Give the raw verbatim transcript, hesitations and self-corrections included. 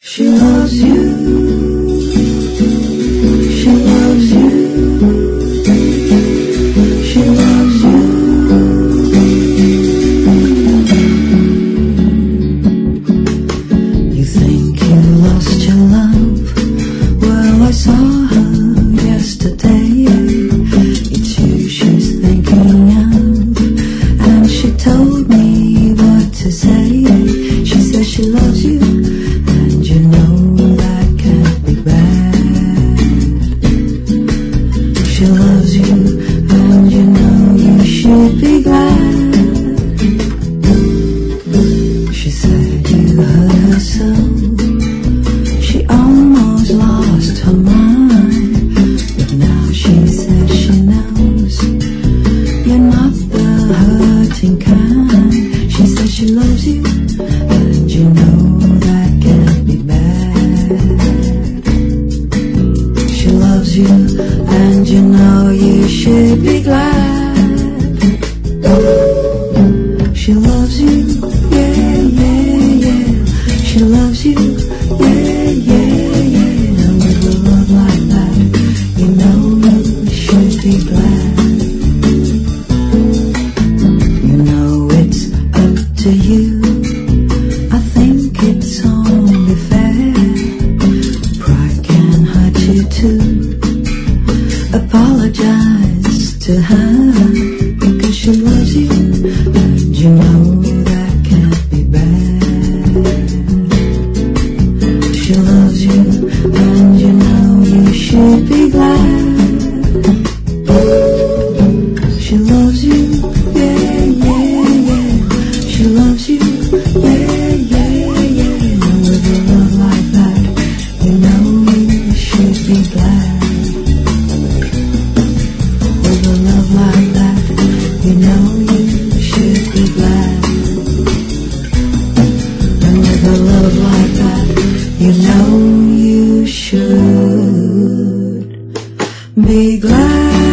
She loves you. She loves you. She loves you. You think you lost your love? Well, I saw her yesterday. It's you she's thinking of, and she told me what to say. She says she loves you, and you know that can't be bad. She loves you, and you know you should be glad. She said you hurt her so, she almost lost her mind. But now she says she knows you're not the hurting kind. She says she loves you, and you know that can't be bad. She loves you, and you know you should be glad. She loves you, yeah, yeah, yeah. She loves you, yeah, yeah, yeah. And with a love like that, you know you should be glad. You know it's up to you. I think it's only fair. Pride can hurt you too. Apologize to her, because she loves you, and you know that can't be bad. She loves you, and you know you should be glad. She loves you, yeah, yeah, yeah. She loves you, yeah, yeah, yeah. And with a love like that, you know you should be glad. With a love like that, you know you should be glad. And with a love like that, you know you should be glad.